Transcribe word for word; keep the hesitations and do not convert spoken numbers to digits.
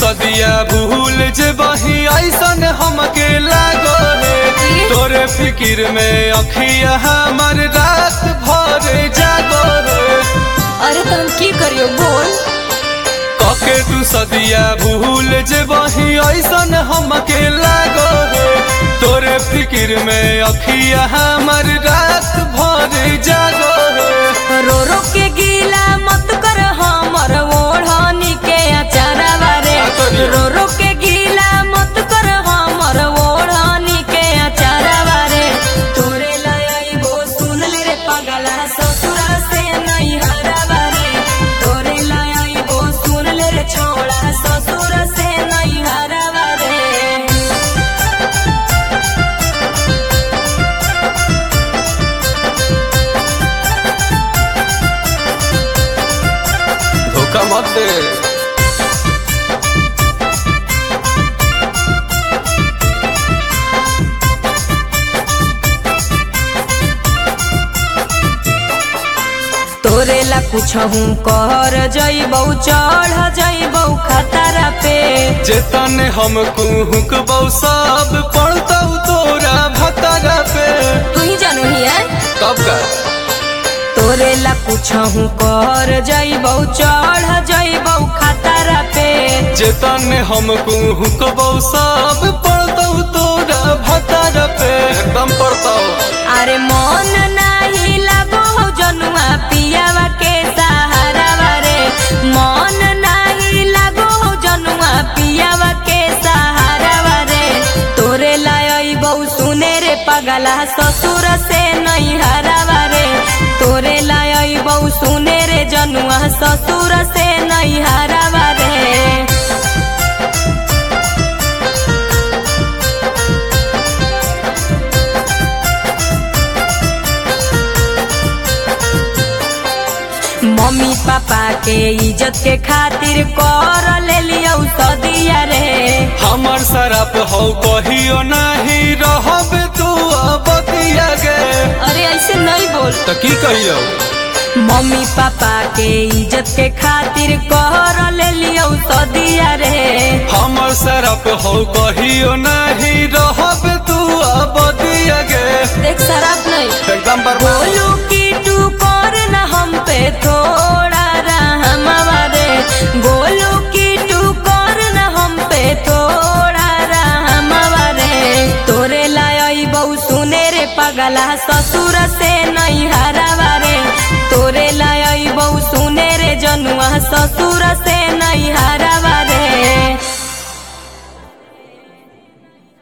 सदिया भूल जे बही ऐसन हमके लागो है तोरे फिकिर में अखिया हमार रात भर जागो है। अरे तुम की करियो बोल कके तू सदिया भूल जे बही ऐसन हमके लागो है तोरे फिकिर में अखिया हमार रात भर जागो है। रो रो के गीला मत कर हमर ओढ़नी के अचारवा रे रो रो के गीला मत कर हमर ओढ़नी के अचारवा रे तोरे लायबो सुन ले रे पगला ससुरा से नहीं हरावा रे तोरे लायबो सुन ले रे छोड़ा ससुरा से नहीं हरावा रे। धोखा मत दे तोरे ला कुछ हूँ कर जइबौ चढ़ जइबौ खतरा पे जेतने हम कुहकबौ सब पड़तौ तोरा भतरा पे तू ही जानू ही है तब का तोरे ला कुछ हूँ कर जइबौ चढ़ जइबौ खतरा पे जेतने हम कुहकबौ सब पड़तौ तोरा भतरा पे एकदम पड़तौ। अरे मन नाही लगो जनुआ पियावा के सहारा रे मन नाही लगो जनुआ पियावा के सहारा रे तोरे लायबौ सुने रे पगला ससुर से नहीं हरावा रे तोरे लायबौ सुने रे जनुआ ससुर से नहीं हरावा रे। मम्मी पापा के इज्जत के खातिर कर ले लियो सदिया रे हमर शराब हो कहियो नहीं रहब तू बतिया गे। अरे ऐसे नहीं बोल तो की कहियो मम्मी पापा के इज्जत के खातिर कर ले लियो सदिया रे हमर शराब हो कहियो नहीं रहब तू बतिया गे। देख शराब नहीं एकदम बर्बाद बोलू की तू कर न हम पे थोड़ा रहमवा रे गोलू की तू कर न हम पे थोड़ा रहमवा रे तोरे लायबौ सुने रे पगला ससुर से नहीं हरावा रे तोरे लायबौ सुने रे जनुआ ससुर